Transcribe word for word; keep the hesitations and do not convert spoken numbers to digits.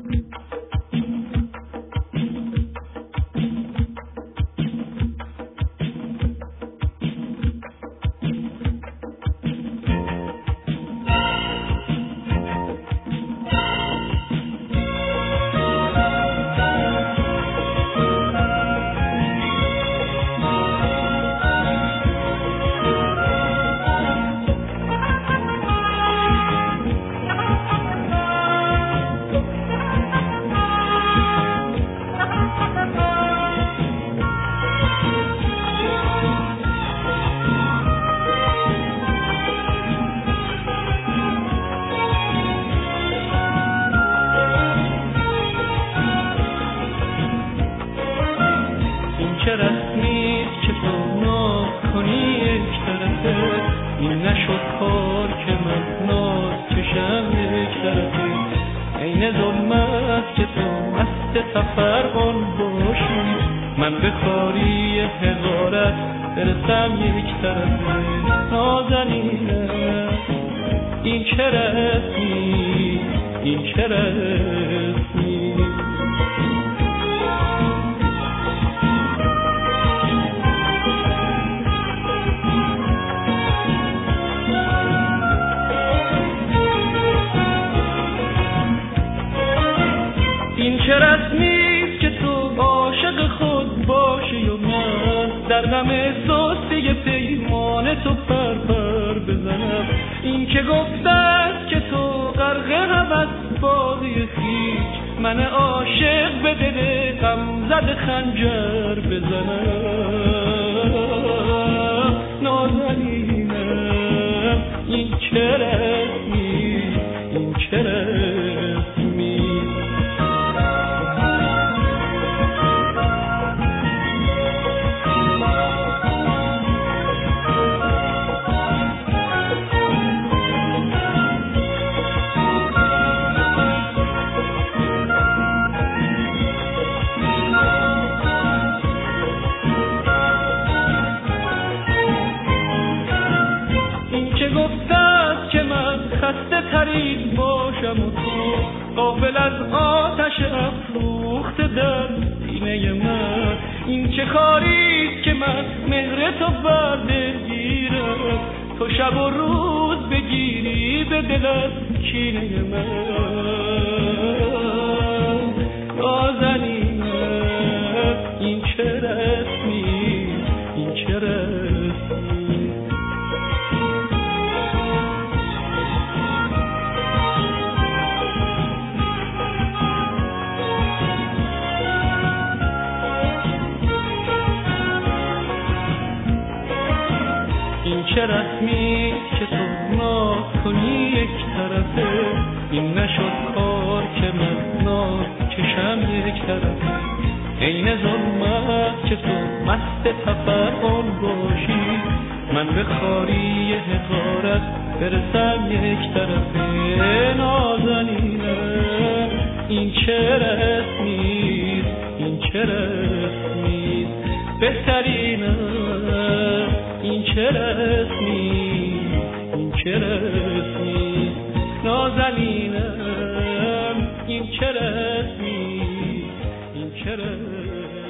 چه رسمیست که تو ناز کنی یک طرفه، این نشد کار که من ناز کشم یک طرفه. عین ظلمت که تو مست تفرقان باشی، من به کاری حقارت برسم یک طرفه. نازنینم این چه رسمی، این چه رسمی. این چه رسمیست که تو عاشق خود باشی و من در غم سستی پیمان تو پر پر بزنم. این که گفتست که تو غرق هوس بازی خویش، من عاشق به دل غم زده خنجر بزنم. نازنینم این چه رسمی، این چه رسمی. گفتست که من خسته ترین باشم و تو غافل از آتش افروخته در سینه من. این چه کاریست که من مهر تو بر دل گیرم، تو شب و روز بگیری به دل از کینه من. نازنینم این چه رسمی، این چه رسمی. این چه رسمی که تو ناز کنی یک طرفه، این نشد کار که من ناز کشم یک طرفه. عین ظلمت که تو مست تفرقان باشی، من به خاری حقارت برسم یک طرفه. نازنینم این چه رسمیست، این چه رسمیست. بهترینم این چه رسمی، این چه رسمی. نازنینم این چه رسمی، این چه رسمی.